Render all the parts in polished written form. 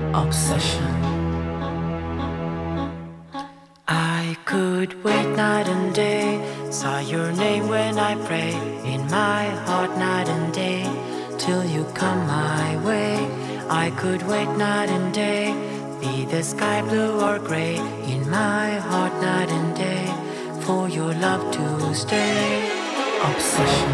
Obsession. I could wait night and day, saw your name when I pray, in my heart night and day, till you come my way. I could wait night and day, be the sky blue or gray, in my heart night and day, for your love to stay. Obsession.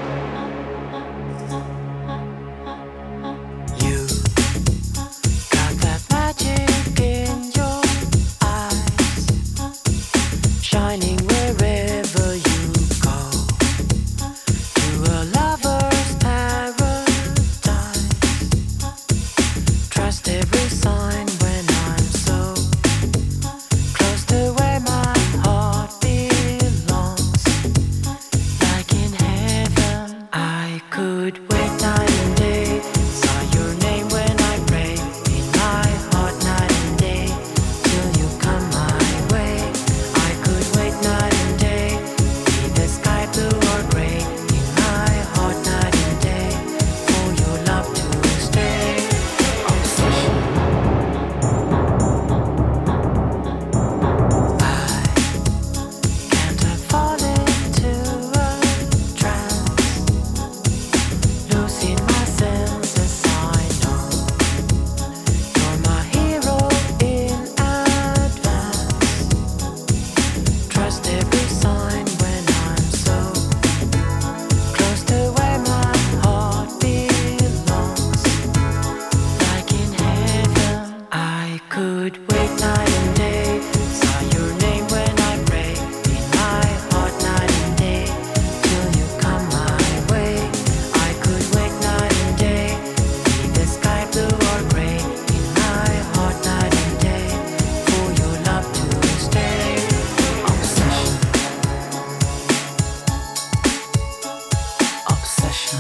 Shining wherever you go, to a lover's paradise. Trust every sign when I'm so close to where my heart belongs. Like in heaven, I could wait night and day, saw your name when I pray, in my heart night and day, till you come my way. Night and day, be the sky blue or gray, in my heart night and day, for your love to stay. Obsession. I can't fall into a trance, losing my senses. I know you're my hero in advance. Trust every sign when I'm so close to where my heart belongs. Like in heaven, I could wait night and day, saw your name when I pray, in my heart night and day, till you come my way. I could wait night and day, be the sky blue or gray, in my heart night and day, for your love to stay. Obsession. Obsession.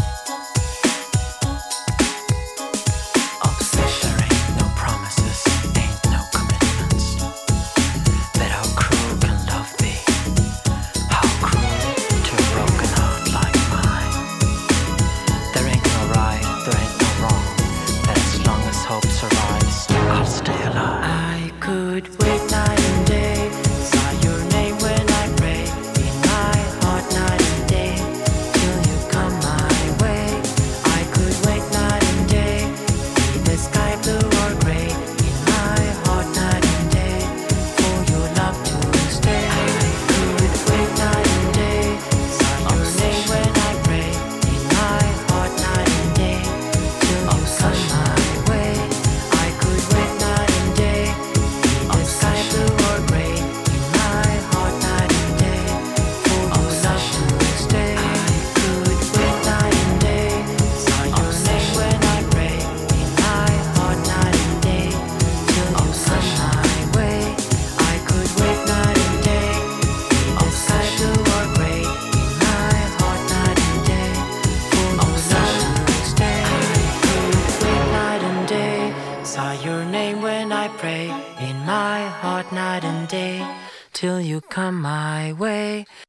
Obsession. There ain't no promises, ain't no commitments. But how cruel can love be? How cruel to a broken heart like mine. There ain't no right, there ain't no wrong, but as long as hope survives, I'll stay alive. I could wait night and day, saw your name when I pray, in my heart night and day, till you come my way. I could wait night and day, be the sky blue or gray, in my heart night and day, for your love to stay. I could wait night and day, saw your name when I pray, in my heart night and day, till you come my way. I could wait night and day, be the sky blue or gray, in my heart night and day, for your love to stay. I could wait night and day, saw your name when I pray, in my heart night and day, till you come my way. I could wait night and day, be the sky blue or gray, in my heart night and day, for your love to stay. I could wait night and day, saw your name when I pray, in my heart night and day, till you come my way.